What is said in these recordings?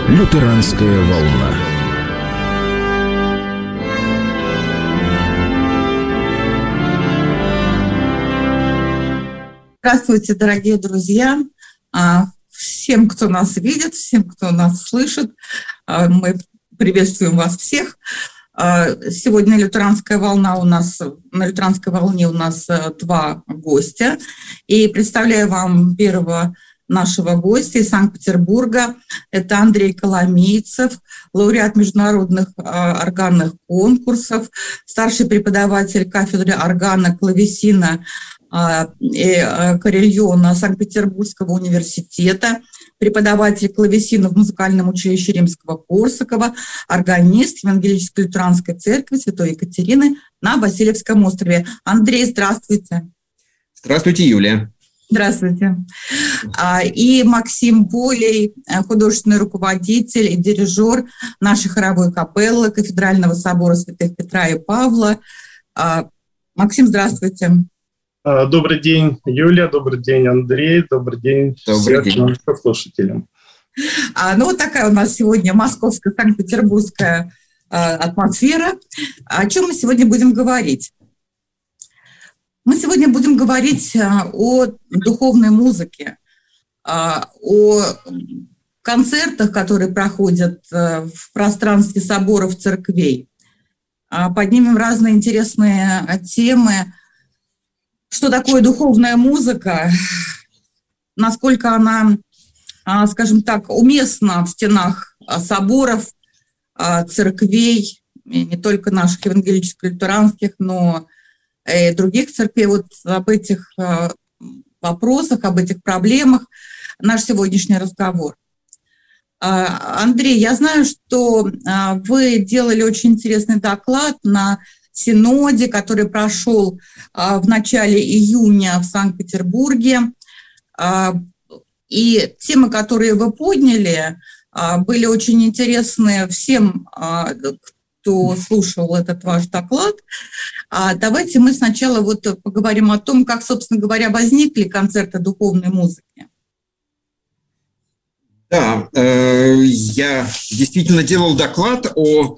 Лютеранская волна. Здравствуйте, дорогие друзья. Всем, кто нас видит, всем, кто нас слышит, мы приветствуем вас всех. Сегодня лютеранская волна на лютеранской волне у нас два гостя. И представляю вам первого нашего гостя из Санкт-Петербурга. Это Андрей Коломейцев, лауреат международных органных конкурсов, старший преподаватель кафедры органа, клавесина и карельона Санкт-Петербургского университета, преподаватель клавесина в музыкальном училище Римского-Корсакова, органист Евангелической лютеранской церкви Святой Екатерины на Васильевском острове. Андрей, здравствуйте. Здравствуйте, Юлия. Здравствуйте. И Максим Болей, художественный руководитель и дирижер нашей хоровой капеллы Кафедрального собора святых Петра и Павла. Максим, здравствуйте. Добрый день, Юлия, добрый день, Андрей, добрый день всем слушателям. Ну, вот такая у нас сегодня московская, санкт-петербургская атмосфера. О чем мы сегодня будем говорить? Мы сегодня будем говорить о духовной музыке, о концертах, которые проходят в пространстве соборов, церквей. Поднимем разные интересные темы. Что такое духовная музыка, насколько она, скажем так, уместна в стенах соборов, церквей, не только наших евангелическо-лютеранских, но и других церквей. Вот об этих вопросах, об этих проблемах наш сегодняшний разговор. Андрей, я знаю, что вы делали очень интересный доклад на синоде, который прошел в начале июня в Санкт-Петербурге. И темы, которые вы подняли, были очень интересны всем, кто слушал этот ваш доклад. Давайте мы сначала поговорим о том, как, собственно говоря, возникли концерты духовной музыки. Да, я действительно делал доклад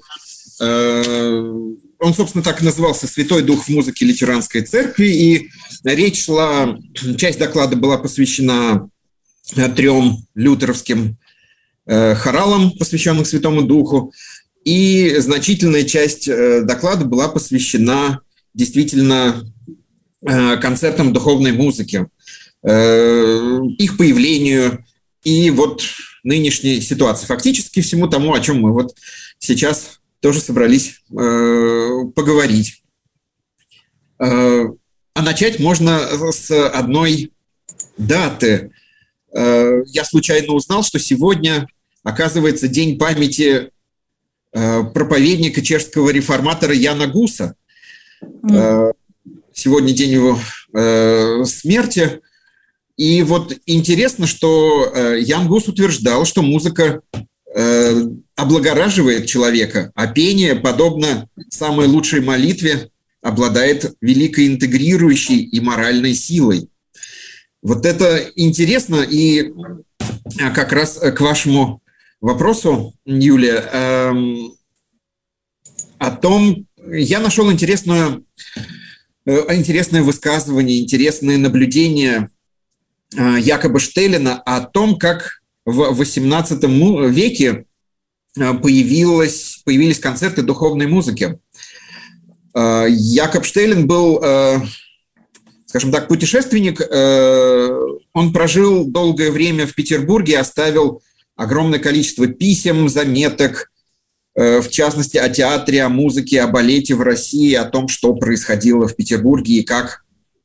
он, собственно, так и назывался «Святой Дух в музыке лютеранской церкви», и речь шла, часть доклада была посвящена 3 лютеровским хоралам, посвященным Святому Духу, и значительная часть доклада была посвящена действительно концертам духовной музыки, их появлению и нынешней ситуации. Фактически всему тому, о чем мы сейчас тоже собрались поговорить. А начать можно с одной даты. Я случайно узнал, что сегодня, оказывается, день памяти проповедника чешского реформатора Яна Гуса. Сегодня день его смерти. И интересно, что Ян Гус утверждал, что музыка облагораживает человека, а пение, подобно самой лучшей молитве, обладает великой интегрирующей и моральной силой. Это интересно, и как раз к вашему вопросу, Юлия, о том, я нашел интересное высказывание, интересные наблюдения Якоба Штеллина о том, как в XVIII веке появились концерты духовной музыки. Якоб Штеллин был, скажем так, путешественник. Он прожил долгое время в Петербурге, оставил огромное количество писем, заметок, в частности, о театре, о музыке, о балете в России, о том, что происходило в Петербурге и как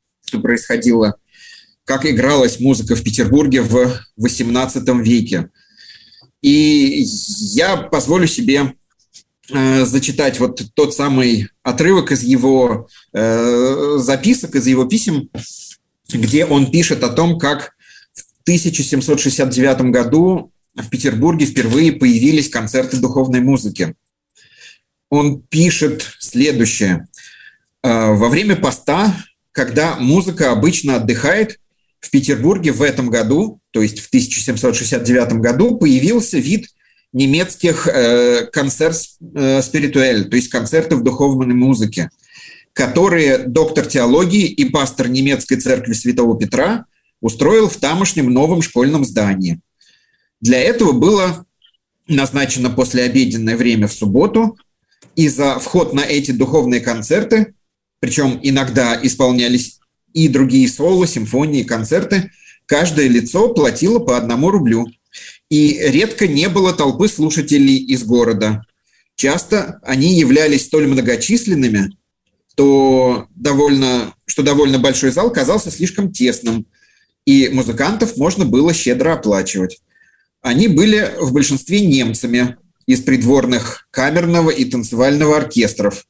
игралась музыка в Петербурге в XVIII веке. И я позволю себе зачитать тот самый отрывок из его записок, из его писем, где он пишет о том, как в 1769 году в Петербурге впервые появились концерты духовной музыки. Он пишет следующее. «Во время поста, когда музыка обычно отдыхает, в Петербурге в этом году, то есть в 1769 году, появился вид немецких концерт спиритуэль, то есть концертов духовной музыки, которые доктор теологии и пастор немецкой церкви Святого Петра устроил в тамошнем новом школьном здании. Для этого было назначено послеобеденное время в субботу, и за вход на эти духовные концерты, причем иногда исполнялись и другие соло, симфонии, концерты, каждое лицо платило по 1 рублю. И редко не было толпы слушателей из города. Часто они являлись столь многочисленными, что довольно большой зал казался слишком тесным, и музыкантов можно было щедро оплачивать. Они были в большинстве немцами из придворных камерного и танцевального оркестров.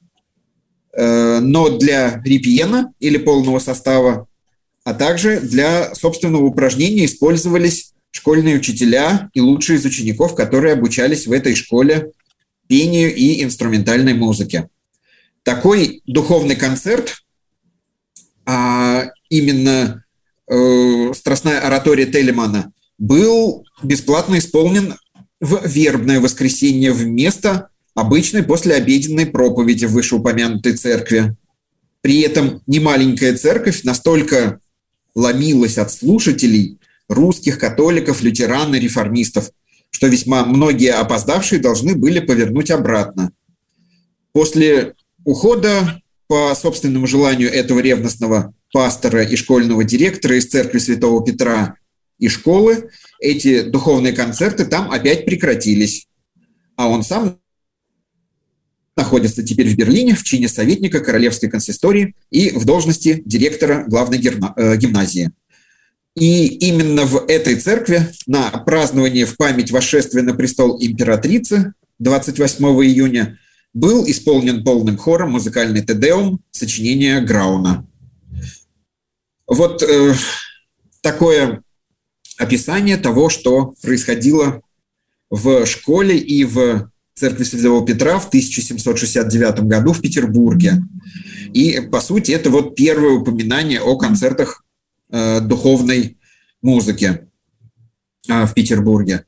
Но для репьена или полного состава, а также для собственного упражнения использовались школьные учителя и лучшие из учеников, которые обучались в этой школе пению и инструментальной музыке. Такой духовный концерт, а именно страстная оратория Телемана, был бесплатно исполнен в вербное воскресенье вместо обычной послеобеденной проповеди в вышеупомянутой церкви. При этом немаленькая церковь настолько ломилась от слушателей, русских, католиков, лютеран и реформистов, что весьма многие опоздавшие должны были повернуть обратно. После ухода по собственному желанию этого ревностного пастора и школьного директора из церкви Святого Петра и школы, эти духовные концерты там опять прекратились. А он сам находится теперь в Берлине в чине советника Королевской консистории и в должности директора главной гимназии. И именно в этой церкви на праздновании в память восшествия на престол императрицы 28 июня был исполнен полным хором музыкальный тедеум сочинения Грауна. Вот такое описание того, что происходило в школе и в церкви Святого Петра в 1769 году в Петербурге. И, по сути, это вот первое упоминание о концертах духовной музыки в Петербурге.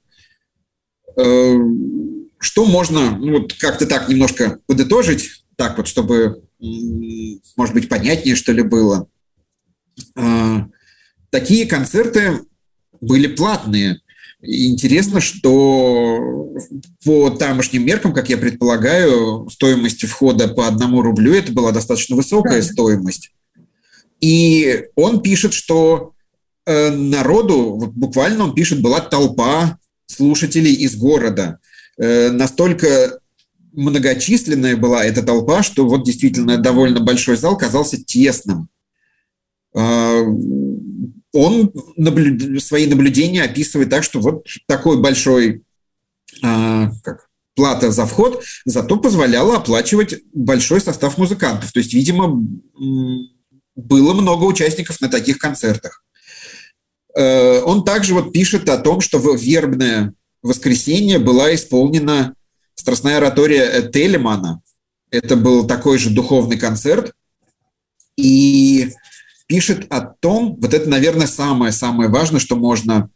Что можно, вот как-то так немножко подытожить, так вот, чтобы, может быть, понятнее, что ли, было. Такие концерты были платные. И интересно, что по тамошним меркам, как я предполагаю, стоимость входа по 1 рублю – это была достаточно высокая стоимость. И он пишет, что народу, вот буквально он пишет, была толпа слушателей из города. Настолько многочисленная была эта толпа, что вот действительно довольно большой зал казался тесным. Он свои наблюдения описывает так, что вот такой большой плата за вход зато позволяла оплачивать большой состав музыкантов. То есть, видимо, было много участников на таких концертах. Он также вот пишет о том, что в вербное воскресенье была исполнена страстная оратория Телемана. Это был такой же духовный концерт. И пишет о том, вот это, наверное, самое важное, что можно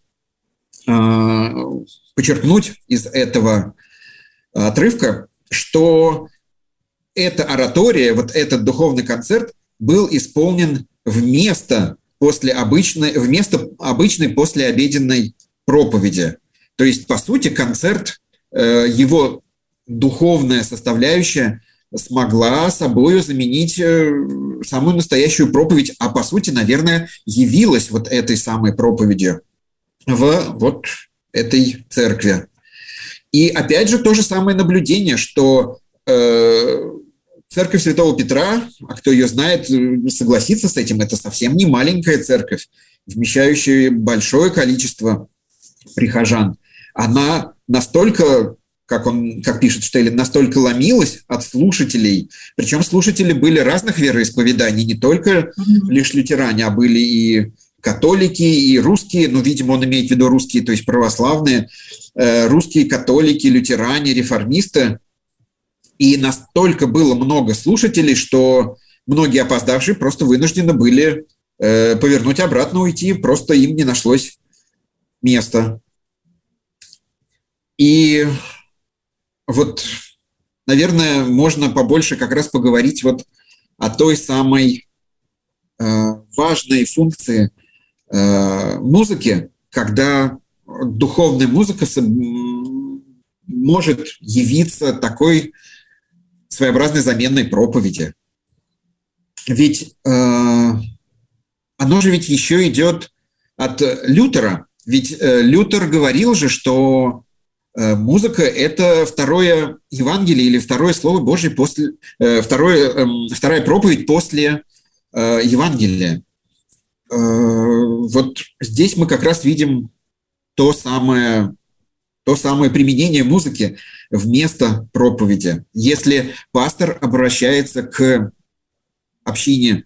подчеркнуть из этого отрывка, что эта оратория, вот этот духовный концерт был исполнен вместо обычной послеобеденной проповеди. То есть, по сути, концерт, его духовная составляющая смогла собою заменить самую настоящую проповедь, а по сути, наверное, явилась вот этой самой проповедью в вот этой церкви. И опять же то же самое наблюдение, что церковь Святого Петра, а кто ее знает, согласится с этим, это совсем не маленькая церковь, вмещающая большое количество прихожан. Она настолько, как пишет Штеллин, настолько ломилась от слушателей, причем слушатели были разных вероисповеданий, не только лишь лютеране, а были и католики, и русские, ну, видимо, он имеет в виду русские, то есть православные, русские католики, лютеране, реформисты. И настолько было много слушателей, что многие опоздавшие просто вынуждены были повернуть обратно, уйти, просто им не нашлось места. И вот, наверное, можно побольше как раз поговорить вот о той самой важной функции музыки, когда духовная музыка может явиться такой своеобразной заменой проповеди. Ведь оно же ведь еще идет от Лютера. Ведь Лютер говорил же, что музыка – это второе Евангелие или второе Слово Божие после, вторая проповедь после Евангелия. Вот здесь мы как раз видим то самое применение музыки вместо проповеди. Если пастор обращается к общине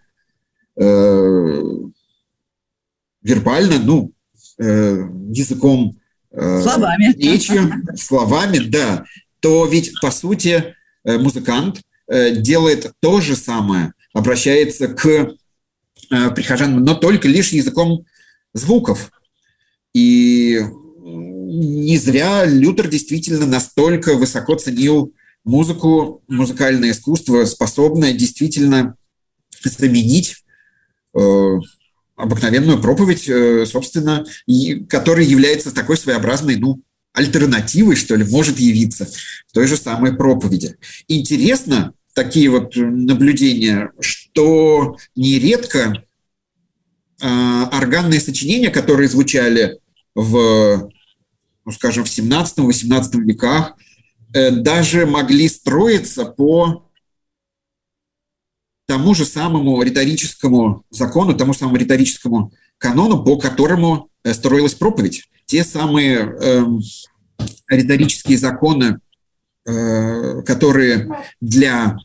вербально, языком, речью, словами, да, то ведь, по сути, музыкант делает то же самое, обращается к прихожанам, но только лишь языком звуков. И не зря Лютер действительно настолько высоко ценил музыку, музыкальное искусство, способное действительно заменить обыкновенную проповедь, собственно, которая является такой своеобразной, альтернативой, что ли, может явиться той же самой проповеди. Интересно такие вот наблюдения, что нередко органные сочинения, которые звучали в 17-18 веках, даже могли строиться по тому же самому риторическому закону, тому самому риторическому канону, по которому строилась проповедь. Те самые риторические законы, которые для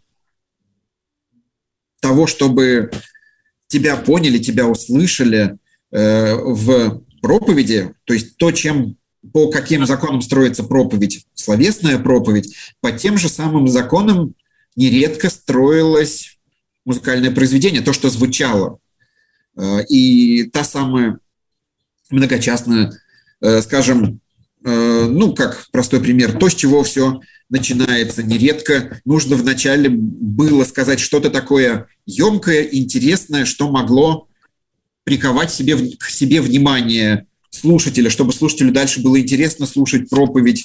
того, чтобы тебя поняли, тебя услышали в проповеди, то есть по каким законам строится проповедь, словесная проповедь, по тем же самым законам нередко строилось музыкальное произведение, то, что звучало. И та самая многочастная, скажем, как простой пример, то, с чего все начинается. Нередко нужно вначале было сказать что-то такое емкое, интересное, что могло приковать к себе внимание слушателя, чтобы слушателю дальше было интересно слушать проповедь,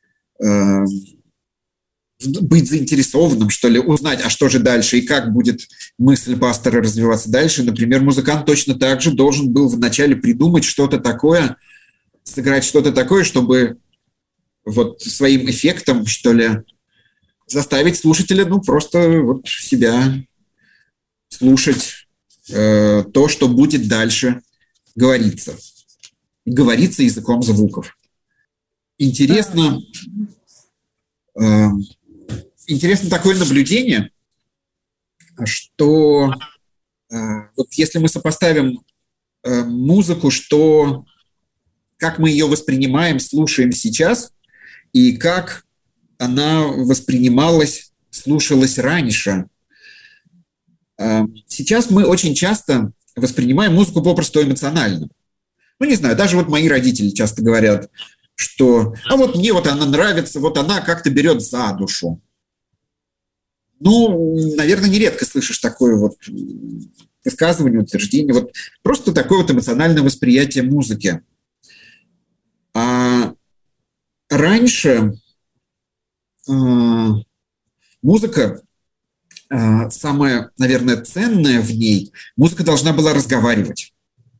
быть заинтересованным, что ли, узнать, а что же дальше и как будет мысль пастора развиваться дальше. Например, музыкант точно так же должен был вначале придумать что-то такое, сыграть что-то такое, чтобы вот своим эффектом, что ли, заставить слушателя, просто вот себя слушать то, что будет дальше говориться. Говорится языком звуков. Интересно такое наблюдение, что вот если мы сопоставим музыку, как мы ее воспринимаем, слушаем сейчас, и как она воспринималась, слушалась раньше. Сейчас мы очень часто воспринимаем музыку попросту эмоционально. Не знаю, даже вот мои родители часто говорят, что мне она нравится, она как-то берет за душу. Наверное, нередко слышишь такое высказывание, утверждение, просто такое эмоциональное восприятие музыки. А раньше музыка, самое, наверное, ценное в ней, музыка должна была разговаривать.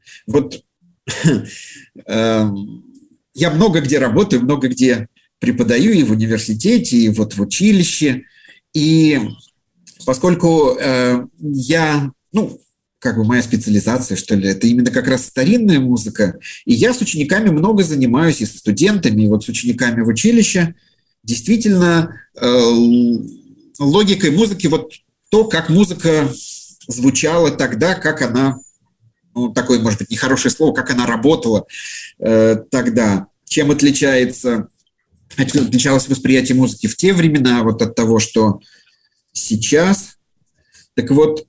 Я много где работаю, много где преподаю, и в университете, и в училище. И поскольку моя специализация, что ли, это именно как раз старинная музыка, и я с учениками много занимаюсь, и со студентами, и с учениками в училище, действительно, логикой музыки, то, как музыка звучала тогда, как она, такое, может быть, нехорошее слово, как она работала тогда, чем отличалось восприятие музыки в те времена от того, что сейчас. Так вот,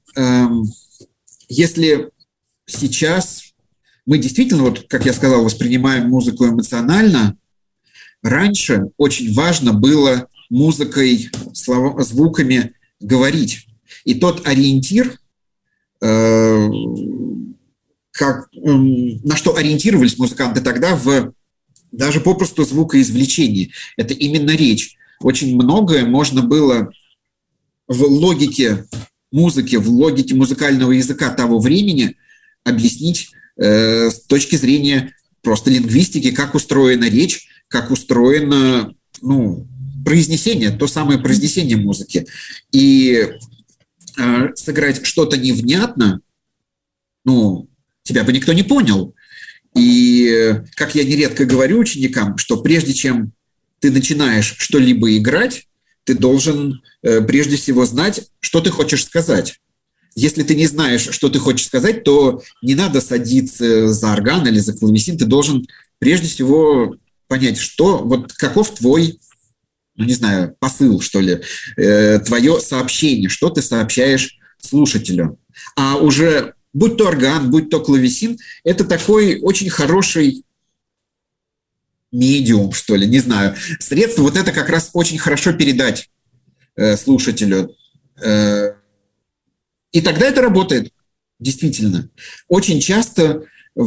если сейчас мы действительно, как я сказал, воспринимаем музыку эмоционально, раньше очень важно было музыкой, звуками говорить. И тот ориентир, на что ориентировались музыканты тогда даже попросту звукоизвлечении, это именно речь. Очень многое можно было в логике музыки, в логике музыкального языка того времени объяснить с точки зрения просто лингвистики, как устроена речь, как устроено произнесение, то самое произнесение музыки. И сыграть что-то невнятно, тебя бы никто не понял. И, как я нередко говорю ученикам, что прежде чем ты начинаешь что-либо играть, ты должен прежде всего знать, что ты хочешь сказать. Если ты не знаешь, что ты хочешь сказать, то не надо садиться за орган или за клавесин. Ты должен прежде всего понять, каков твой, посыл, что ли, твое сообщение, что ты сообщаешь слушателю. А уже будь то орган, будь то клавесин, это такой очень хороший медиум, что ли, не знаю. Средство вот это как раз очень хорошо передать слушателю. И тогда это работает, действительно. Очень часто,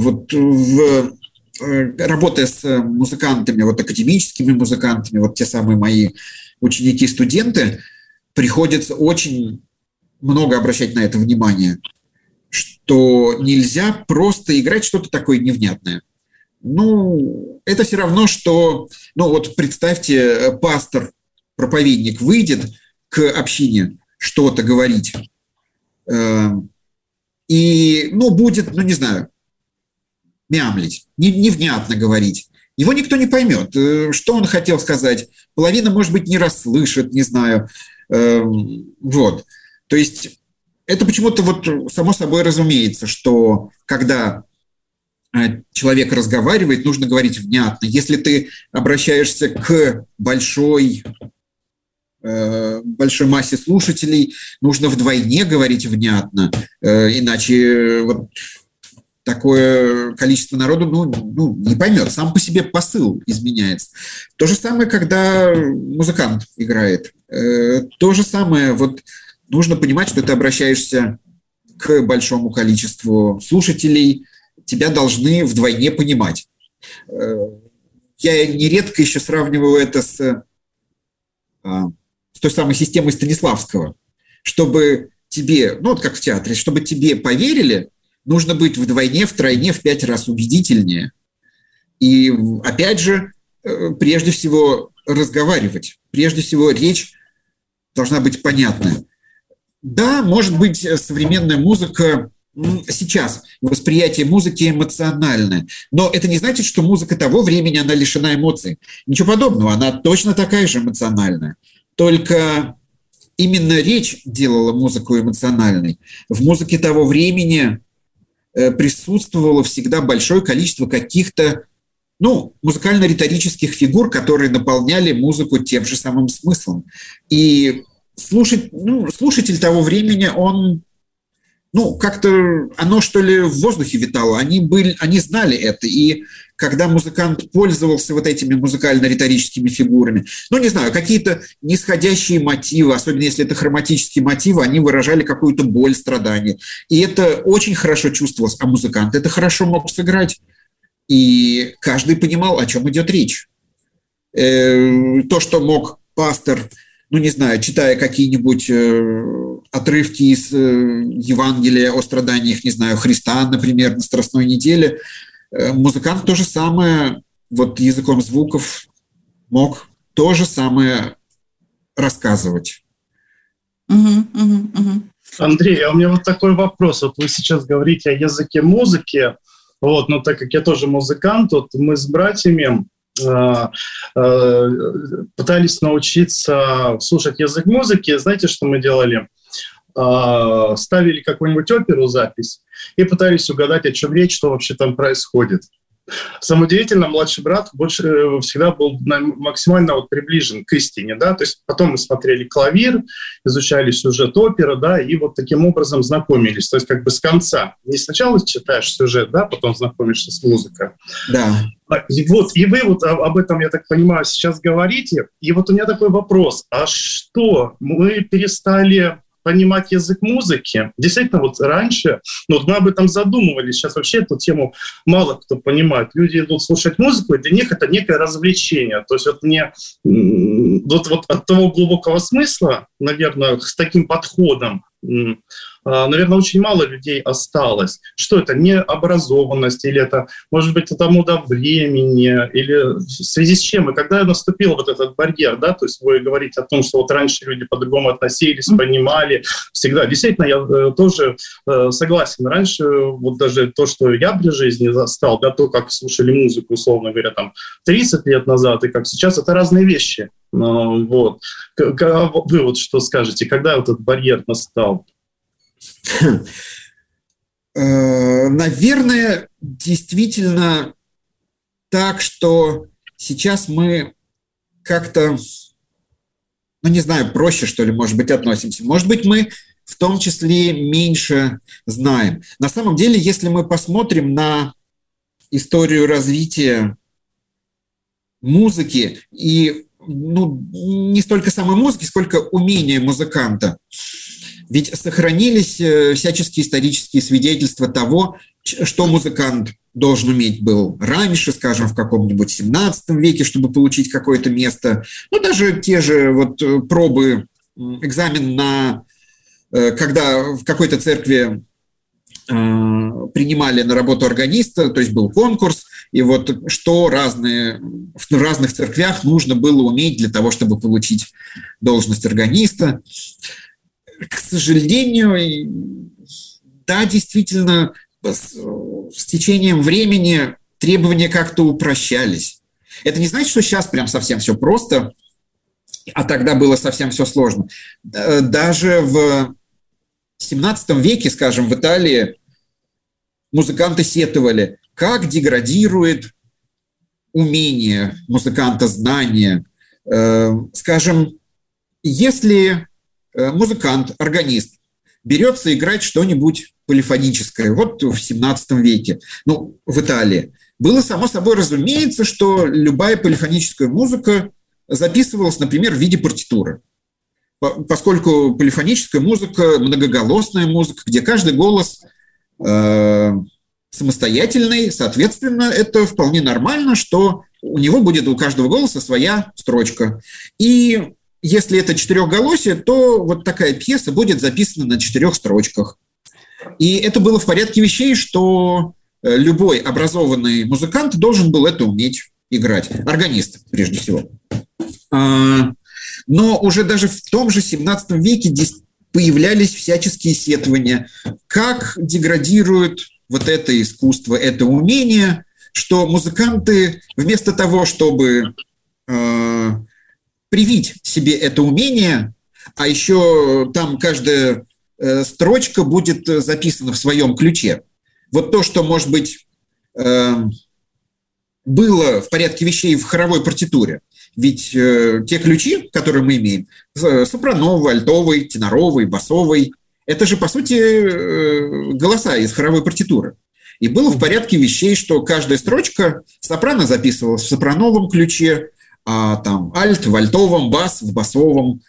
работая с музыкантами, академическими музыкантами, те самые мои ученики-студенты, приходится очень много обращать на это внимание, что нельзя просто играть что-то такое невнятное. Это все равно, что, представьте, пастор, проповедник выйдет к общине что-то говорить, и, будет, мямлить, невнятно говорить. Его никто не поймет, что он хотел сказать. Половина, может быть, не расслышит, не знаю. То есть это почему-то само собой разумеется, что когда человек разговаривает, нужно говорить внятно. Если ты обращаешься к большой массе слушателей, нужно вдвойне говорить внятно, иначе такое количество народу не поймет, сам по себе посыл изменяется. То же самое, когда музыкант играет. То же самое, нужно понимать, что ты обращаешься к большому количеству слушателей, тебя должны вдвойне понимать. Я нередко еще сравниваю это с той самой системой Станиславского. Чтобы тебе, как в театре, чтобы тебе поверили, нужно быть вдвойне, втройне, в 5 раз убедительнее. И, опять же, прежде всего разговаривать. Прежде всего речь должна быть понятная. Да, может быть, современная музыка сейчас, восприятие музыки эмоциональное. Но это не значит, что музыка того времени, она лишена эмоций. Ничего подобного, она точно такая же эмоциональная. Только именно речь делала музыку эмоциональной. В музыке того времени присутствовало всегда большое количество каких-то, музыкально-риторических фигур, которые наполняли музыку тем же самым смыслом. И слушатель того времени, он, как-то оно, что ли, в воздухе витало. Они знали это. И когда музыкант пользовался этими музыкально-риторическими фигурами, какие-то нисходящие мотивы, особенно если это хроматические мотивы, они выражали какую-то боль, страдание. И это очень хорошо чувствовалось. А музыкант это хорошо мог сыграть. И каждый понимал, о чем идет речь. То, что мог пастор, читая какие-нибудь отрывки из Евангелия о страданиях, Христа, например, на Страстной неделе, музыкант то же самое, языком звуков мог то же самое рассказывать. Андрей, а у меня такой вопрос. Вы сейчас говорите о языке музыки, так как я тоже музыкант, мы с братьями пытались научиться слушать язык музыки. Знаете, что мы делали? Ставили какую-нибудь оперу, запись, и пытались угадать, о чем речь, что вообще там происходит. Самое удивительное, младший брат больше всегда был максимально вот приближен к истине, да, то есть потом мы смотрели «Клавир», изучали сюжет оперы, да, и вот таким образом знакомились, то есть как бы с конца. Не сначала читаешь сюжет, да, потом знакомишься с музыкой. Да. И вы вот об этом, я так понимаю, сейчас говорите, и вот у меня такой вопрос, а что, мы перестали понимать язык музыки? Действительно, вот раньше, мы об этом задумывались, сейчас вообще эту тему мало кто понимает. Люди идут слушать музыку, и для них это некое развлечение. То есть вот от того глубокого смысла, наверное, с таким подходом, наверное, очень мало людей осталось. Что это? Необразованность, или это, может быть, это мода времени, или в связи с чем? И когда наступил вот этот барьер, да, то есть вы говорите о том, что вот раньше люди по-другому относились, понимали, всегда. Действительно, я тоже согласен. Раньше вот даже то, что я при жизни застал, да, то, как слушали музыку, условно говоря, там 30 лет назад, и как сейчас, это разные вещи. Вот. Вы вот что скажете, когда вот этот барьер настал? Наверное, действительно так, что сейчас мы как-то, не знаю, проще, что ли, может быть, относимся. Может быть, мы в том числе меньше знаем. На самом деле, если мы посмотрим на историю развития музыки и не столько самой музыки, сколько умения музыканта. Ведь сохранились всяческие исторические свидетельства того, что музыкант должен уметь был раньше, скажем, в каком-нибудь 17 веке, чтобы получить какое-то место. Даже те же вот пробы, экзамен на... Когда в какой-то церкви принимали на работу органиста, то есть был конкурс, и вот что в разных церквях нужно было уметь для того, чтобы получить должность органиста. К сожалению, да, действительно, с течением времени требования как-то упрощались. Это не значит, что сейчас прям совсем все просто, а тогда было совсем все сложно. Даже в 17 веке, скажем, в Италии музыканты сетовали, как деградирует умение музыканта, знание. Скажем, если музыкант, органист берется играть что-нибудь полифоническое, вот в 17 веке, в Италии, было само собой разумеется, что любая полифоническая музыка записывалась, например, в виде партитуры. Поскольку полифоническая музыка, многоголосная музыка, где каждый голос самостоятельный, соответственно, это вполне нормально, что у него будет у каждого голоса своя строчка. И если это четырехголосие, то вот такая пьеса будет записана на 4 строчках. И это было в порядке вещей, что любой образованный музыкант должен был это уметь играть. Органист, прежде всего. Но уже даже в том же 17 веке появлялись всяческие сетования, как деградирует вот это искусство, это умение, что музыканты вместо того, чтобы привить себе это умение, а еще там каждая строчка будет записана в своем ключе. Вот то, что, может быть, было в порядке вещей в хоровой партитуре. Ведь те ключи, которые мы имеем, сопрановый, альтовый, теноровый, басовый, это же, по сути, голоса из хоровой партитуры. И было в порядке вещей, что каждая строчка сопрано записывалась в сопрановом ключе, а там альт в альтовом, бас в басовом.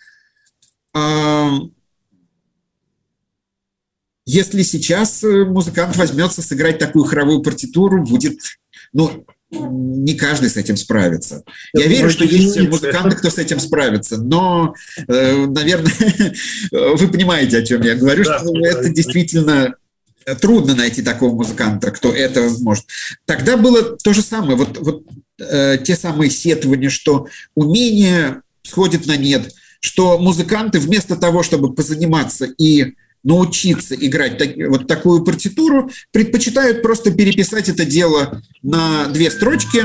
Если сейчас музыкант возьмется сыграть такую хоровую партитуру, будет, не каждый с этим справится. Я верю, что есть музыканты, кто с этим справится, но, наверное, вы понимаете, о чем я говорю, да, что это действительно трудно найти такого музыканта, кто это может. Тогда было то же самое, те самые сетования, что умение сходит на нет, что музыканты вместо того, чтобы позаниматься и научиться играть вот такую партитуру, предпочитают просто переписать это дело на 2 строчки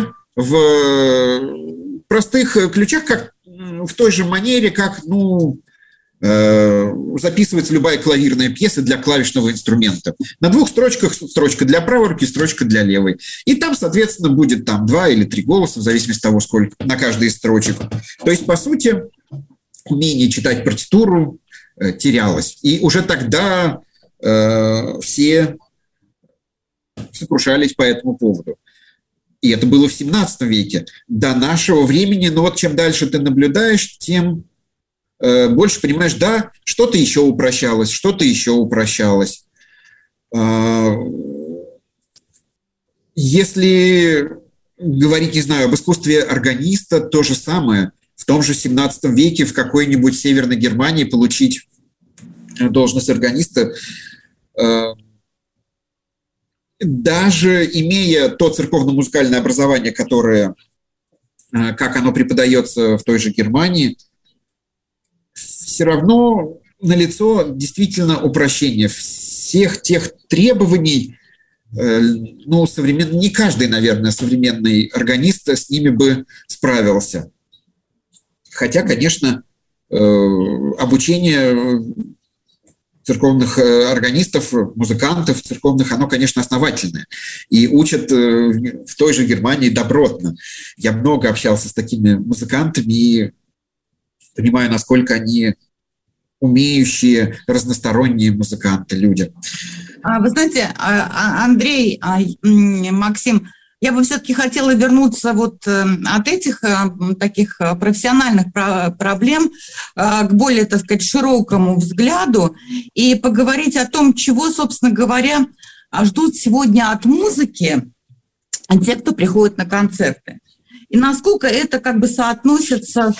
в простых ключах, как в той же манере, как, записывается любая клавирная пьеса для клавишного инструмента. На 2 строчках строчка для правой руки, строчка для левой. И там, соответственно, будет там 2 или 3 голоса, в зависимости от того, сколько на каждой из строчек. То есть, по сути, умение читать партитуру терялось. И уже тогда все сокрушались по этому поводу. И это было в 17 веке. До нашего времени, но вот чем дальше ты наблюдаешь, тем больше понимаешь, да, что-то еще упрощалось, что-то еще упрощалось. Если говорить, не знаю, об искусстве органиста, то же самое. В том же 17 веке в какой-нибудь Северной Германии получить должность органиста, даже имея то церковно-музыкальное образование, которое, как оно преподается в той же Германии, все равно налицо действительно упрощение всех тех требований. Ну, не каждый, наверное, современный органист с ними бы справился. Хотя, конечно, обучение церковных органистов, музыкантов церковных, оно, конечно, основательное. И учат в той же Германии добротно. Я много общался с такими музыкантами и понимаю, насколько они умеющие, разносторонние музыканты, люди. Вы знаете, Андрей, Максим, я бы все-таки хотела вернуться вот от этих таких профессиональных проблем к более, так сказать, широкому взгляду и поговорить о том, чего, собственно говоря, ждут сегодня от музыки те, кто приходит на концерты. И насколько это как бы соотносится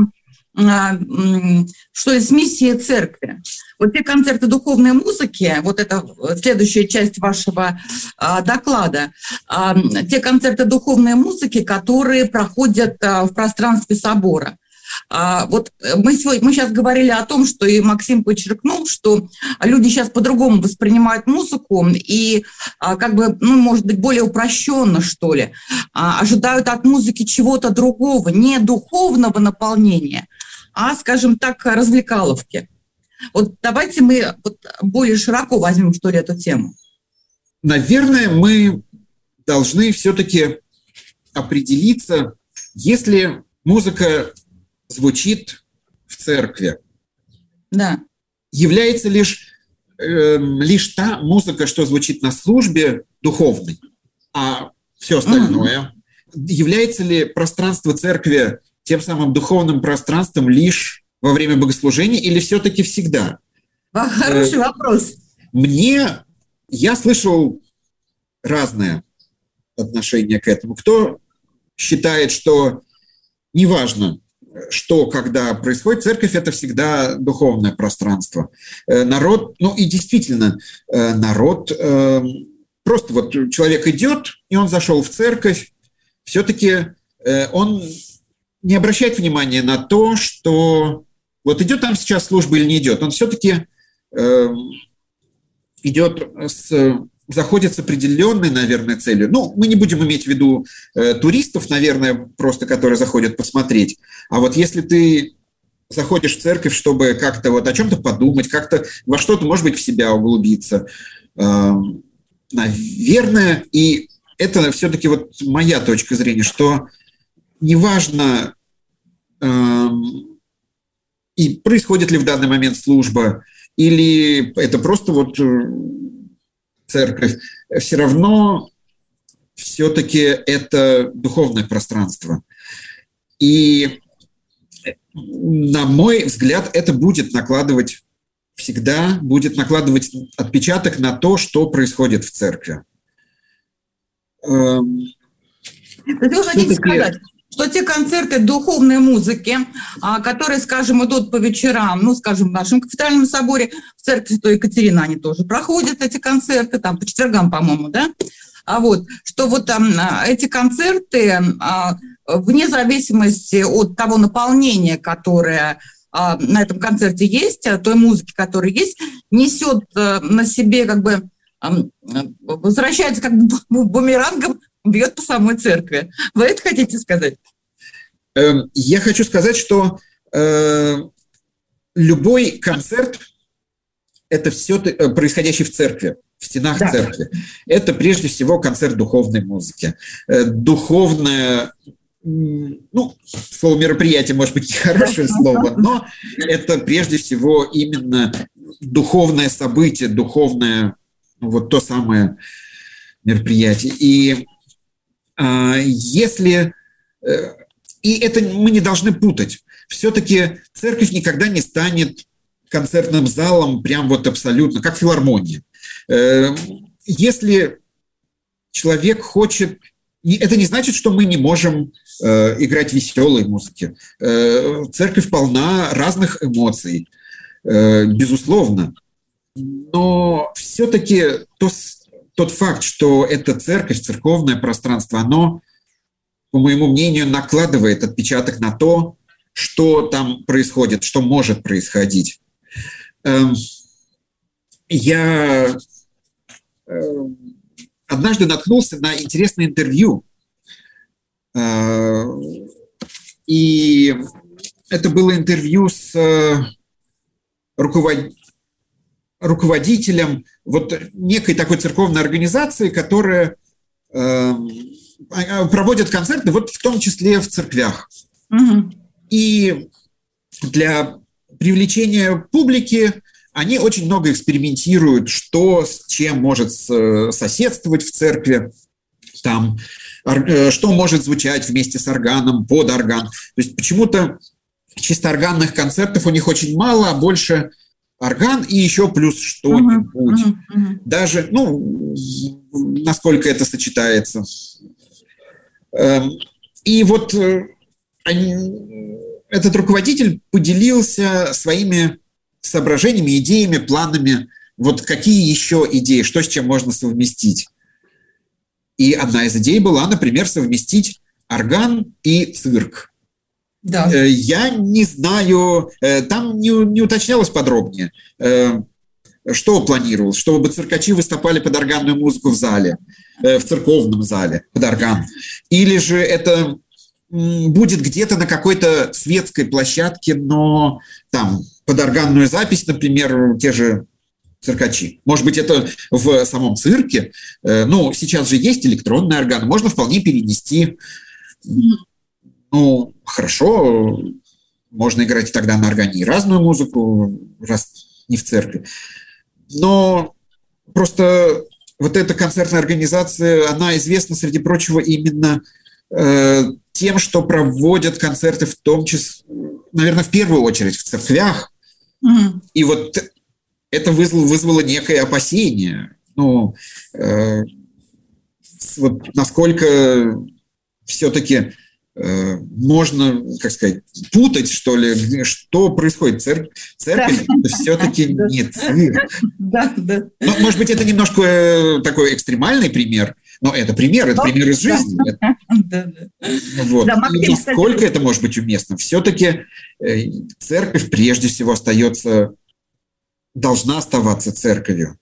с миссией церкви. Вот те концерты духовной музыки, вот это следующая часть вашего доклада, те концерты духовной музыки, которые проходят в пространстве собора. Вот мы сейчас говорили о том, что и Максим подчеркнул, что люди сейчас по-другому воспринимают музыку и как бы, может быть, более упрощенно, что ли, ожидают от музыки чего-то другого, не духовного наполнения, а, скажем так, развлекаловки. Вот давайте мы более широко возьмем, что ли, эту тему. Наверное, мы должны все-таки определиться, если музыка звучит в церкви, да, является лишь та музыка, что звучит на службе, духовной, а все остальное, является ли пространство церкви тем самым духовным пространством лишь во время богослужения или все-таки всегда? Хороший вопрос. Я слышал разное отношение к этому. Кто считает, что неважно, что, когда происходит, церковь – это всегда духовное пространство. Народ, и действительно, народ, просто вот человек идет, и он зашел в церковь, все-таки он не обращает внимания на то, что вот идет там сейчас служба или не идет. Он все-таки заходит с определенной, наверное, целью. Мы не будем иметь в виду туристов, наверное, просто которые заходят посмотреть. А вот если ты заходишь в церковь, чтобы как-то вот о чем-то подумать, как-то во что-то, может быть, в себя углубиться, наверное, и это все-таки вот моя точка зрения, что неважно, и происходит ли в данный момент служба, или это просто вот церковь, все равно все-таки это духовное пространство. И, на мой взгляд, это всегда будет накладывать отпечаток на то, что происходит в церкви. Вы хотите сказать, что те концерты духовной музыки, которые, скажем, идут по вечерам, скажем, в нашем кафедральном соборе, в церкви Святой Екатерины они тоже проходят, эти концерты, там по четвергам, по-моему, да? Что вот эти концерты, вне зависимости от того наполнения, которое на этом концерте есть, той музыки, которая есть, несет на себе как бы, возвращается как бы бумерангом, бьет по самой церкви. Вы это хотите сказать? Я хочу сказать, что любой концерт – это все происходящий в церкви, в стенах церкви. Это прежде всего концерт духовной музыки. Духовное, слово мероприятие, может быть, нехорошее слово, но это прежде всего именно духовное событие, духовное, вот то самое мероприятие. И если... И это мы не должны путать. Все-таки церковь никогда не станет концертным залом прям вот абсолютно, как филармония. Если человек хочет... Это не значит, что мы не можем играть веселой музыки. Церковь полна разных эмоций, безусловно. Но все-таки тот факт, что это церковь, церковное пространство, оно, по моему мнению, накладывает отпечаток на то, что там происходит, что может происходить. Я однажды наткнулся на интересное интервью, и это было интервью с руководителем вот некой такой церковной организации, которая проводит концерты, вот в том числе в церквях. Угу. И для привлечения публики они очень много экспериментируют, что с чем может соседствовать в церкви, там, что может звучать вместе с органом, под орган. То есть почему-то чисто органных концертов у них очень мало, а больше орган и еще плюс что-нибудь. Даже, насколько это сочетается. И вот этот руководитель поделился своими соображениями, идеями, планами. Вот какие еще идеи, что с чем можно совместить. И одна из идей была, например, совместить орган и цирк. Да. Я не знаю, там не уточнялось подробнее, что планировалось, чтобы циркачи выступали под органную музыку в зале, в церковном зале, под орган. Или же это будет где-то на какой-то светской площадке, но там под органную запись, например, те же циркачи. Может быть, это в самом цирке. Сейчас же есть электронный орган, можно вполне перенести. Хорошо, можно играть тогда на органе и разную музыку, раз не в церкви. Но просто вот эта концертная организация, она известна, среди прочего, именно тем, что проводят концерты, в том числе, наверное, в первую очередь в церквях. Mm-hmm. И вот это вызвало некое опасение. Вот насколько все-таки можно, как сказать, путать, что ли, что происходит. Церковь это все-таки не цирк. Может быть, это немножко такой экстремальный пример, но это пример из жизни. Вот. И насколько это может быть уместно? Все-таки церковь прежде всего должна оставаться церковью.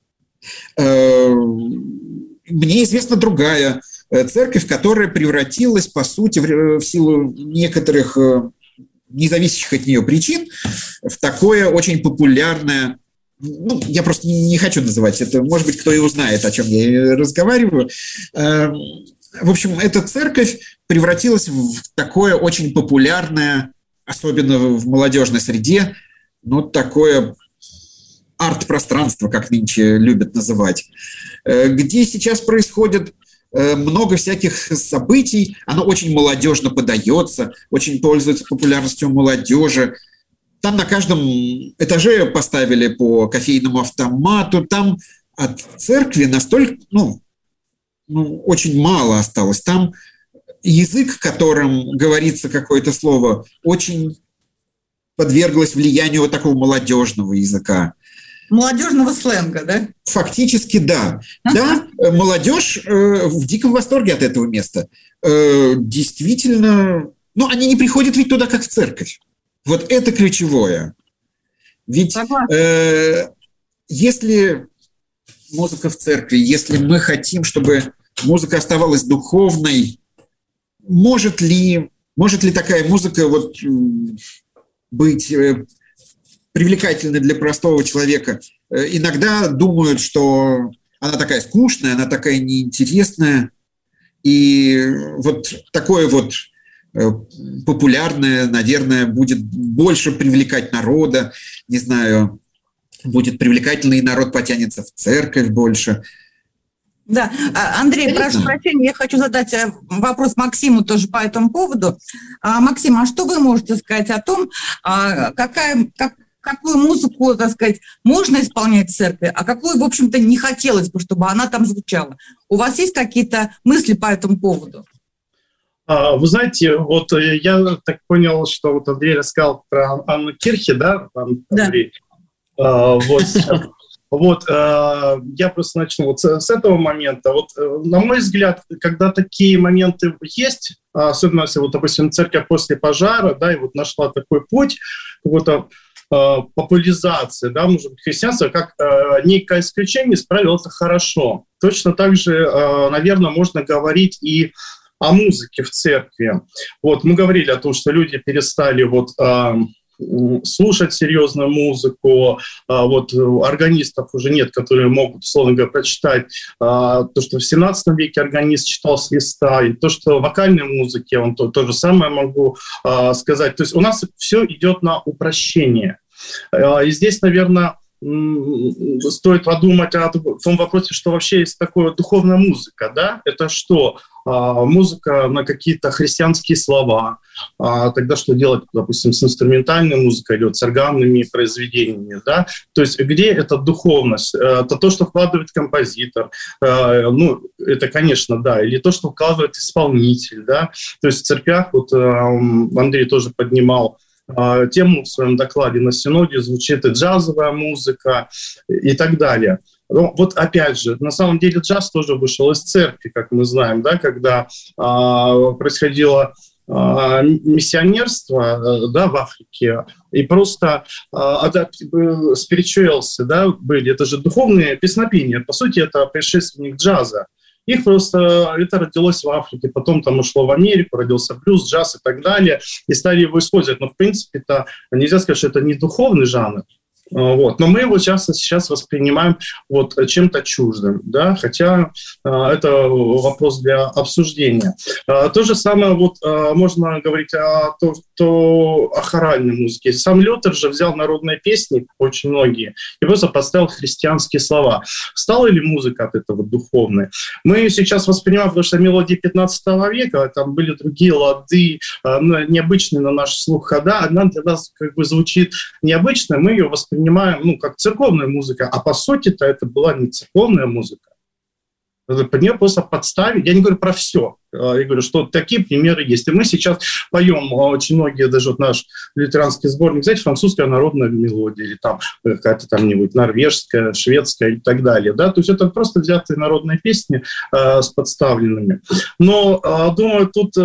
Мне известна другая церковь, которая превратилась, по сути, в силу некоторых независящих от нее причин, в такое очень популярное, я просто не хочу называть это, может быть, кто и узнает, о чем я разговариваю. В общем, эта церковь превратилась в такое очень популярное, особенно в молодежной среде, такое арт-пространство, как нынче любят называть, где сейчас происходит много всяких событий, оно очень молодежно подается, очень пользуется популярностью молодежи. Там на каждом этаже поставили по кофейному автомату, там от церкви настолько, очень мало осталось. Там язык, которым говорится какое-то слово, очень подверглось влиянию вот такого молодежного языка. Молодежного сленга, да? Фактически, да. Да, молодежь в диком восторге от этого места. Действительно, они не приходят ведь туда, как в церковь. Вот это ключевое. Ведь если музыка в церкви, если мы хотим, чтобы музыка оставалась духовной, может ли такая музыка быть привлекательна для простого человека, иногда думают, что она такая скучная, она такая неинтересная. И вот такое вот популярное, наверное, будет больше привлекать народа, не знаю, будет привлекательно, и народ потянется в церковь больше. Да, Андрей, прошу прощения, я хочу задать вопрос Максиму тоже по этому поводу. Максим, а что вы можете сказать о том, какую музыку, так сказать, можно исполнять в церкви, а какую, в общем-то, не хотелось бы, чтобы она там звучала? У вас есть какие-то мысли по этому поводу? Вы знаете, вот я так понял, что вот Андрей рассказал про Анну Кирхе, да, Андрей? Да. Вот, я просто начну вот с этого момента. Вот, на мой взгляд, когда такие моменты есть, особенно если, вот, допустим, церковь после пожара, да, и вот нашла такой путь, какой-то популяризации, да, может быть, христианства, как некое исключение, исправил это хорошо. Точно так же, наверное, можно говорить и о музыке в церкви. Вот, мы говорили о том, что люди перестали вот слушать серьезную музыку, вот органистов уже нет, которые могут, условно говоря, прочитать то, что в 17 веке органист читал с листа, и то, что в вокальной музыке, он то же самое могу сказать. То есть у нас все идет на упрощение. И здесь, наверное, стоит подумать о том вопросе, что вообще есть такое духовная музыка, да? Это что? Музыка на какие-то христианские слова. Тогда что делать, допустим, с инструментальной музыкой или вот с органными произведениями, да? То есть где эта духовность? Это то, что вкладывает композитор, ну, это, конечно, да, или то, что вкладывает исполнитель, да? То есть в церквях, вот Андрей тоже поднимал тему в своем докладе на Синоде, звучит и джазовая музыка и так далее. Но вот опять же, на самом деле джаз тоже вышел из церкви, как мы знаем, да, когда происходило миссионерство, да, в Африке, и просто спиричуэлсы, да, были, это же духовные песнопения, по сути, это предшественник джаза. Их просто, это родилось в Африке, потом там ушло в Америку, родился блюз, джаз и так далее, и стали его использовать. Но, в принципе-то, нельзя сказать, что это не духовный жанр. Вот. Но мы его сейчас воспринимаем вот чем-то чуждым, да? Хотя это вопрос для обсуждения. То же самое вот, можно говорить о хоральной музыке. Сам Лютер же взял народные песни, очень многие, и просто поставил христианские слова. Стала ли музыка от этого духовной? Мы сейчас воспринимаем, потому что мелодии 15 века, там были другие лады, необычные на наш слух хода, она для нас как бы звучит необычно, мы ее воспринимаем, ну, как церковная музыка, а по сути-то это была не церковная музыка. Под нее просто подставить. Я не говорю про все. Я говорю, что такие примеры есть. И мы сейчас поем очень многие, даже вот наш лютеранский сборник, знаете, французская народная мелодия, или там какая-то там норвежская, шведская и так далее. Да? То есть это просто взятые народные песни с подставленными. Но, думаю, тут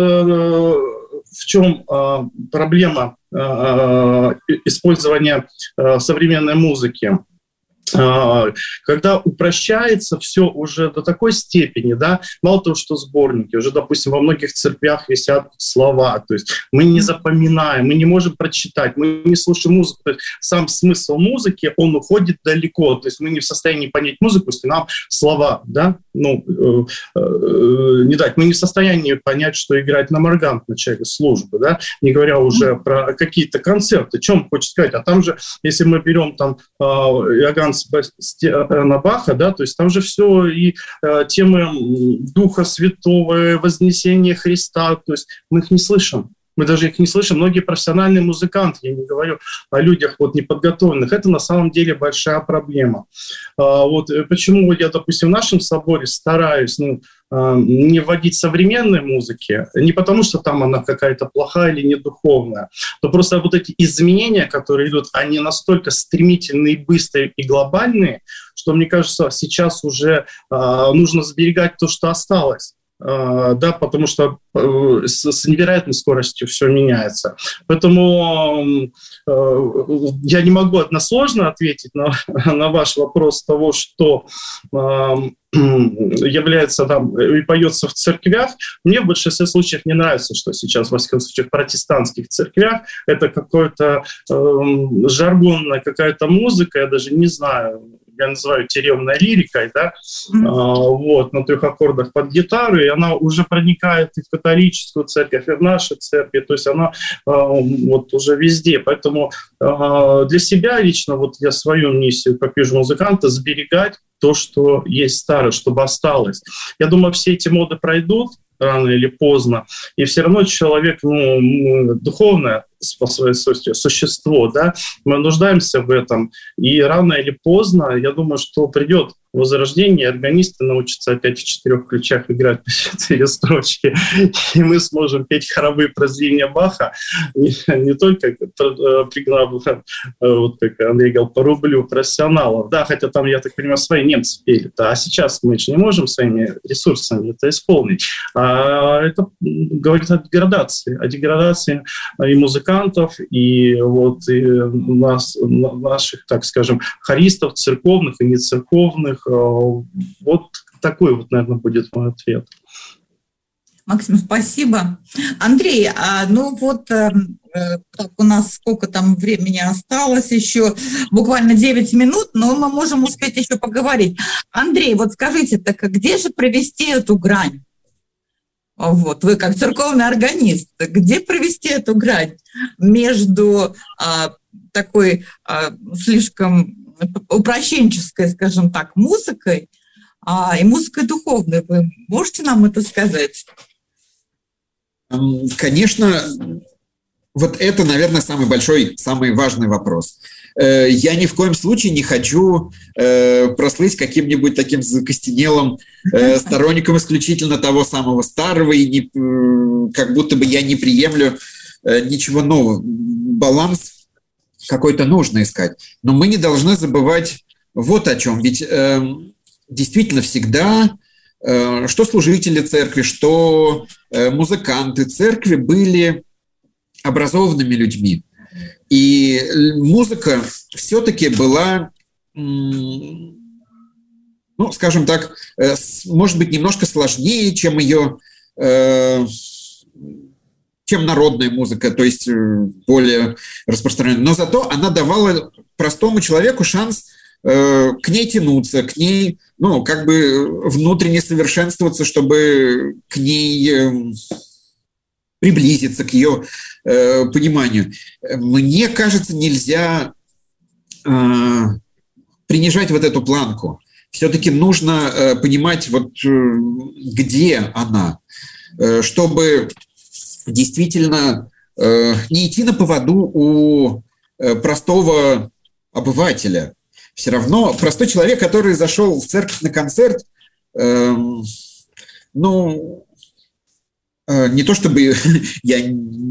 в чем проблема использования современной музыки. Когда упрощается все уже до такой степени, да, мало того, что сборники, уже, допустим, во многих церквях висят слова, то есть мы не запоминаем, мы не можем прочитать, мы не слушаем музыку, то есть сам смысл музыки, он уходит далеко, то есть мы не в состоянии понять музыку, если нам слова, да, не дать, мы не в состоянии понять, что играть на морган в начале службы, да, не говоря уже про какие-то концерты, чем хочет сказать, а там же, если мы берем там Иоганн Себастьяна Баха, да, то есть там же все и темы Духа Святого, Вознесения Христа, то есть мы их не слышим. Мы даже их не слышим. Многие профессиональные музыканты, я не говорю о людях вот неподготовленных, это на самом деле большая проблема. Вот почему я, допустим, в нашем соборе стараюсь не вводить современной музыки, не потому что там она какая-то плохая или недуховная, но просто вот эти изменения, которые идут, они настолько стремительные, быстрые и глобальные, что, мне кажется, сейчас уже нужно сберегать то, что осталось. да, потому что с невероятной скоростью все меняется. Поэтому я не могу односложно ответить на ваш вопрос того, что является там и поется в церквях. Мне в большинстве случаев не нравится, что сейчас, во всяком случае, в протестантских церквях это какая-то жаргонная какая-то музыка, я даже не знаю, я называю тюремной лирикой, да, вот, на 3 аккордах под гитару, и она уже проникает и в католическую церковь, и в наши церкви, то есть она вот уже везде. Поэтому для себя лично, вот я свою миссию, как вижу музыканта, сберегать то, что есть старое, чтобы осталось. Я думаю, все эти моды пройдут рано или поздно, и все равно человек, духовное по своей сути существо, да, мы нуждаемся в этом, и рано или поздно, я думаю, что придет возрождение, органисты научатся опять в 4 ключах играть по 4 строчки, и мы сможем петь хоровые произведения Баха, не только пригнав, вот как Андрей говорил, по рублю профессионалов, да, хотя там, я так понимаю, свои немцы пели, да, а сейчас мы же не можем своими ресурсами это исполнить. Это говорит о деградации и музыкантов, и вот и наших, так скажем, хористов, церковных и нецерковных. Вот такой вот, наверное, будет мой ответ. Максим, спасибо. Андрей, ну вот так у нас сколько там времени осталось еще? Буквально 9 минут, но мы можем успеть еще поговорить. Андрей, вот скажите, так где же провести эту грань? Вот, вы как церковный органист, где провести эту грань между такой слишком упрощенческой, скажем так, музыкой и музыкой духовной? Вы можете нам это сказать? Конечно, вот это, наверное, самый большой, самый важный вопрос. Я ни в коем случае не хочу прослыть каким-нибудь таким закостенелым сторонником исключительно того самого старого, и как будто бы я не приемлю ничего нового. Баланс какой-то нужно искать. Но мы не должны забывать вот о чем. Ведь действительно всегда, что служители церкви, что музыканты церкви были образованными людьми. И музыка все-таки была, ну, скажем так, может быть, немножко сложнее, чем народная музыка, то есть более распространенная. Но зато она давала простому человеку шанс к ней тянуться, к ней, ну, как бы внутренне совершенствоваться, чтобы к ней приблизиться, к ее пониманию. Мне кажется, нельзя принижать вот эту планку. Все-таки нужно понимать, вот где она, чтобы действительно не идти на поводу у простого обывателя. Все равно простой человек, который зашел в церковь на концерт, ну, не то чтобы я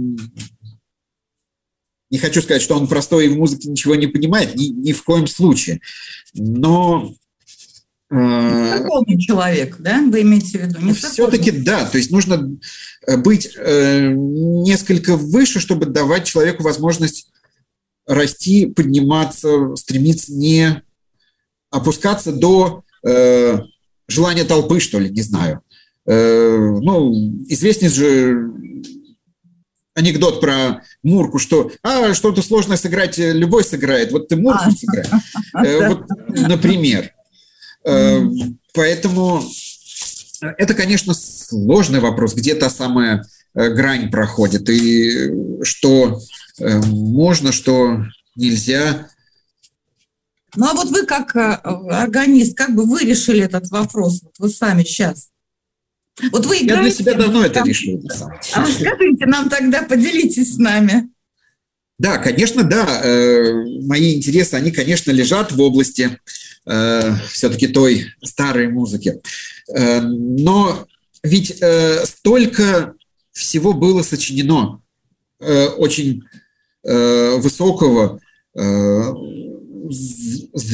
не хочу сказать, что он простой и в музыке ничего не понимает, ни в коем случае. Но церковный человек, да? Вы имеете в виду? Все-таки да, то есть нужно быть несколько выше, чтобы давать человеку возможность расти, подниматься, стремиться не опускаться до желания толпы, что ли, не знаю. Ну, известен же анекдот про Мурку, что что-то сложное сыграть любой сыграет, вот ты Мурку сыграй. Вот, например. Поэтому это, конечно, сложный вопрос, где та самая грань проходит, и что можно, что нельзя. Ну, а вот вы как органист, как бы вы решили этот вопрос? Вот вы сами сейчас. Вот вы играете, я для себя давно это решил. Расскажите нам тогда, поделитесь с нами. Да, конечно, да. Мои интересы, они, конечно, лежат в области все-таки той старой музыки. Но ведь столько всего было сочинено очень высокого,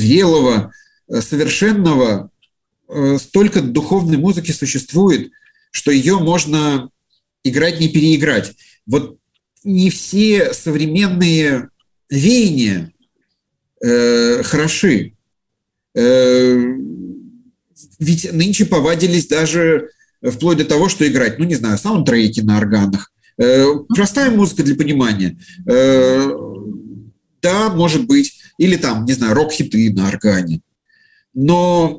зрелого, совершенного, столько духовной музыки существует, что ее можно играть, не переиграть. Вот не все современные веяния хороши. Ведь нынче повадились даже вплоть до того, что играть, ну, не знаю, саундтреки на органах. Простая музыка для понимания. Да, может быть. Или там, не знаю, рок-хиты на органе. Но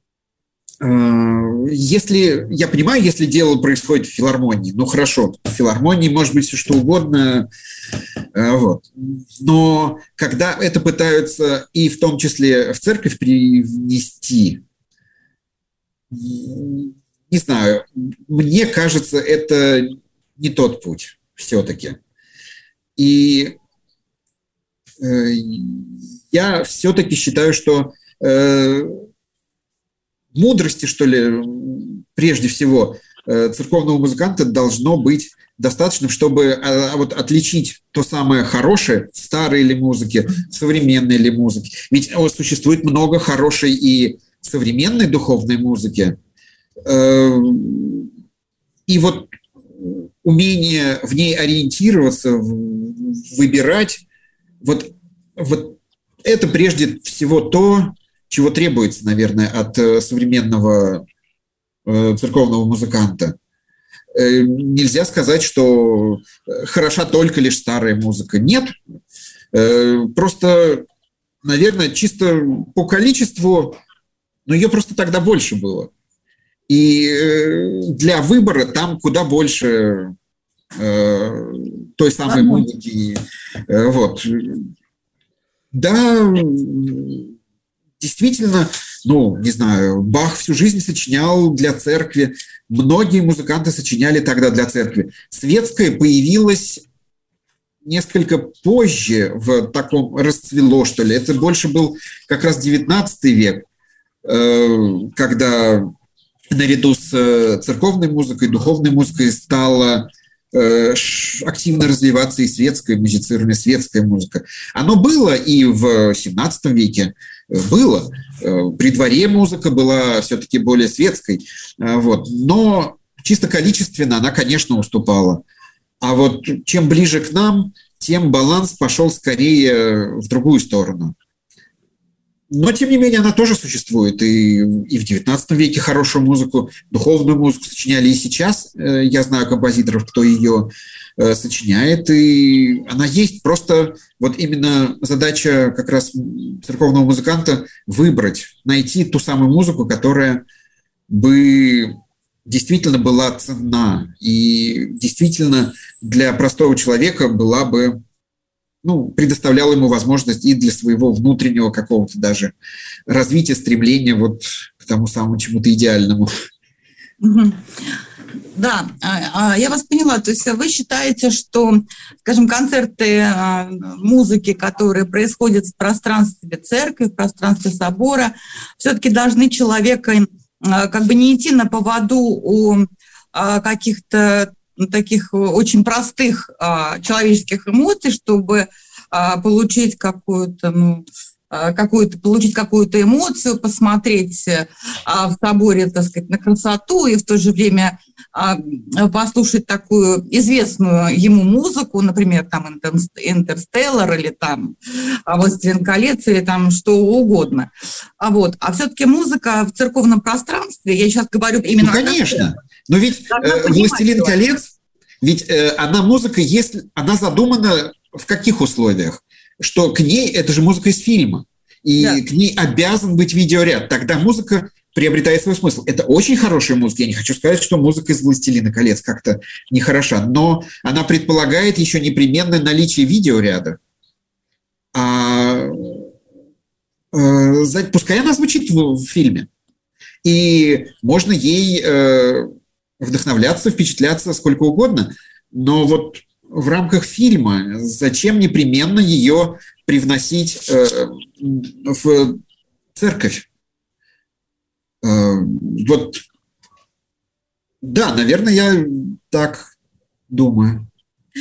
если, я понимаю, если дело происходит в филармонии, ну, хорошо, в филармонии может быть все что угодно, вот. Но когда это пытаются и в том числе в церковь привнести, не знаю, мне кажется, это не тот путь все-таки. И я все-таки считаю, что мудрости, что ли, прежде всего, церковного музыканта должно быть достаточно, чтобы вот отличить то самое хорошее, старой ли музыки, современной ли музыки. Ведь существует много хорошей и современной духовной музыки. И вот умение в ней ориентироваться, выбирать, вот это прежде всего то, чего требуется, наверное, от современного церковного музыканта. Нельзя сказать, что хороша только лишь старая музыка. Нет. Просто, наверное, чисто по количеству, но ее просто тогда больше было. И для выбора там куда больше той самой музыки. Вот. Да, действительно, ну, не знаю, Бах всю жизнь сочинял для церкви. Многие музыканты сочиняли тогда для церкви. Светская появилась несколько позже, в таком расцвело, что ли. Это больше был как раз 19 век, когда наряду с церковной музыкой, духовной музыкой стала активно развиваться и светское музицирование, светская музыка. Оно было и в 17 веке, было. При дворе музыка была все-таки более светской, вот. Но чисто количественно она, конечно, уступала. А вот чем ближе к нам, тем баланс пошел скорее в другую сторону. Но, тем не менее, она тоже существует. И в XIX веке хорошую музыку, духовную музыку сочиняли и сейчас. Я знаю композиторов, кто ее сочиняет, и она есть. Просто вот именно задача как раз церковного музыканта выбрать, найти ту самую музыку, которая бы действительно была ценна и действительно для простого человека была бы, ну, предоставляла ему возможность и для своего внутреннего какого-то даже развития, стремления вот к тому самому чему-то идеальному. Да, я вас поняла. То есть вы считаете, что, скажем, концерты музыки, которые происходят в пространстве церкви, в пространстве собора, все-таки должны человека как бы не идти на поводу у каких-то таких очень простых человеческих эмоций, чтобы получить получить какую-то эмоцию, посмотреть в соборе, так сказать, на красоту и в то же время послушать такую известную ему музыку, например, там «Интерстеллар» или там «Властелин колец» или там что угодно. А все-таки музыка в церковном пространстве, я сейчас говорю именно... Ну, конечно. Но ведь «Властелин колец», ведь она музыка, если она задумана в каких условиях? Что к ней, это же музыка из фильма, и да, к ней обязан быть видеоряд. Тогда музыка приобретает свой смысл. Это очень хорошая музыка. Я не хочу сказать, что музыка из «Властелина колец» как-то нехороша, но она предполагает еще непременное наличие видеоряда. Пускай она звучит в фильме. И можно ей вдохновляться, впечатляться сколько угодно, но вот в рамках фильма зачем непременно ее привносить в церковь? Вот, да, наверное, я так думаю.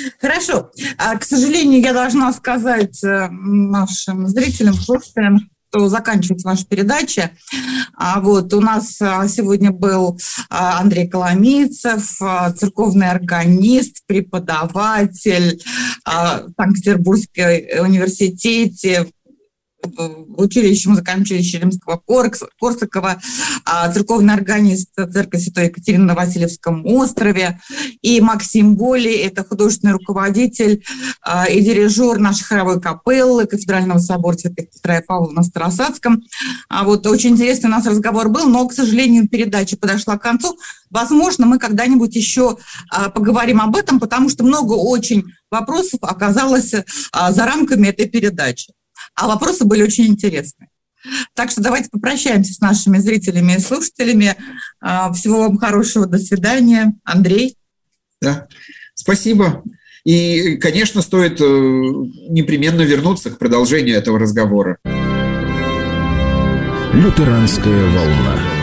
Хорошо. К сожалению, я должна сказать нашим зрителям, слушателям, что заканчивается ваша передача. У нас сегодня был Андрей Коломийцев, церковный органист, преподаватель в Санкт-Петербургском университете, музыкальном училище Римского-Корсакова, церковный органист церкви Святой Екатерины на Васильевском острове, и Максим Боли, это художественный руководитель и дирижер нашей хоровой капеллы Кафедрального собора Святых Петра и Павла на Старосадском. Очень интересный у нас разговор был, но, к сожалению, передача подошла к концу. Возможно, мы когда-нибудь еще поговорим об этом, потому что много очень вопросов оказалось за рамками этой передачи. А вопросы были очень интересные. Так что давайте попрощаемся с нашими зрителями и слушателями. Всего вам хорошего, до свидания. Андрей? Да, спасибо. И, конечно, стоит непременно вернуться к продолжению этого разговора. Лютеранская волна.